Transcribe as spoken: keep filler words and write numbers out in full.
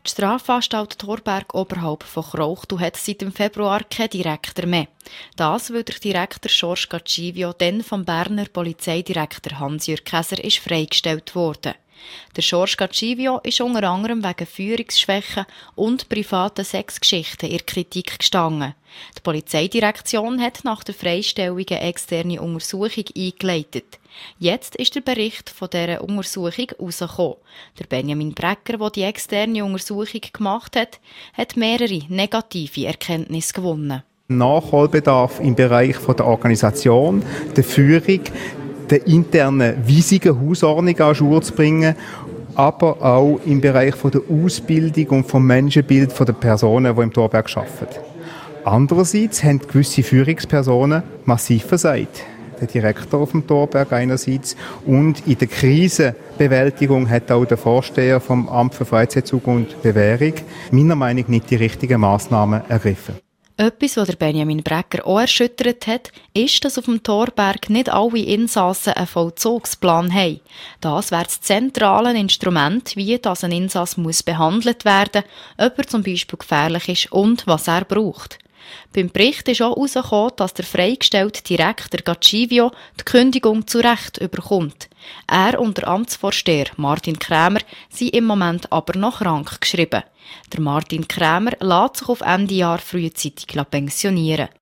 Die Strafanstalt Thorberg oberhalb von Krauchtu hat seit dem Februar keinen Direktor mehr. Das, weil der Direktor George Gacivio dann vom Berner Polizeidirektor Hans-Jürg Käser ist freigestellt wurde. Der George Gacivio ist unter anderem wegen Führungsschwächen und privaten Sexgeschichten in Kritik gestanden. Die Polizeidirektion hat nach der Freistellung eine externe Untersuchung eingeleitet. Jetzt ist der Bericht von dieser Untersuchung herausgekommen. Der Benjamin Brecker, der die externe Untersuchung gemacht hat, hat mehrere negative Erkenntnisse gewonnen. Nachholbedarf im Bereich der Organisation, der Führung, der internen Weisungen, Hausordnung an Schuhe zu bringen, aber auch im Bereich der Ausbildung und vom Menschenbild der Personen, die im Thorberg arbeiten. Andererseits haben gewisse Führungspersonen massiv versagt. Der Direktor auf dem Thorberg einerseits und in der Krisenbewältigung hat auch der Vorsteher vom Amt für Freizeitzug und Bewährung meiner Meinung nach nicht die richtigen Massnahmen ergriffen. Etwas, was der Benjamin Brecker auch erschüttert hat, ist, dass auf dem Thorberg nicht alle Insassen einen Vollzugsplan haben. Das wäre das zentrale Instrument, wie das ein Insass muss behandelt werden, ob er zum Beispiel gefährlich ist und was er braucht. Beim Bericht ist auch herausgekommen, dass der freigestellte Direktor Gacivio die Kündigung zu Recht überkommt. Er und der Amtsvorsteher Martin Krämer sind im Moment aber noch krank geschrieben. Der Martin Krämer lässt sich auf Ende Jahr frühzeitig pensionieren.